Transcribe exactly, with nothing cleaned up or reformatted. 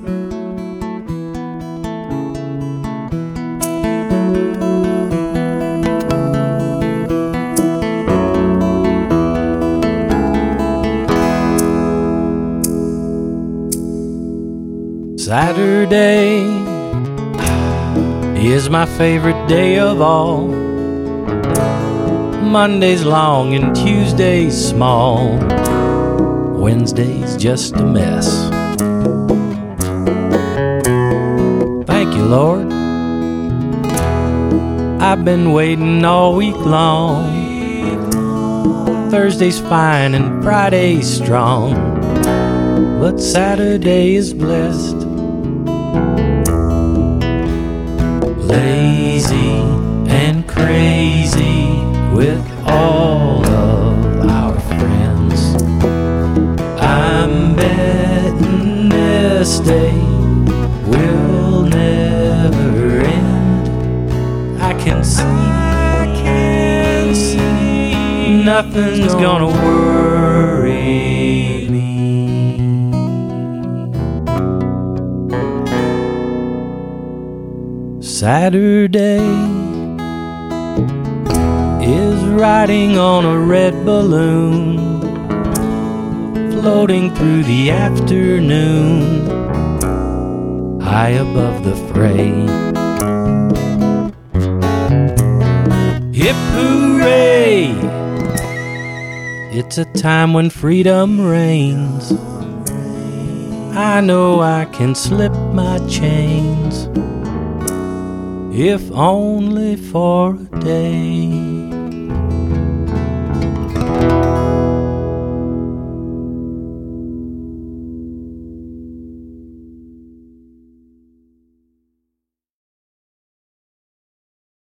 Saturday is my favorite day of all. Monday's long and Tuesday's small. Wednesday's just a mess. Thank you, Lord. I've been waiting all week long. Thursday's fine and Friday's strong, but Saturday is blessed. Lazy and crazy with all of our friends, I'm betting this day will never end. I can see, I can see nothing's gonna worry me. Saturday is riding on a red balloon, floating through the afternoon, high above the fray. Hip hooray! It's a time when freedom reigns. I know I can slip my chains, if only for a day.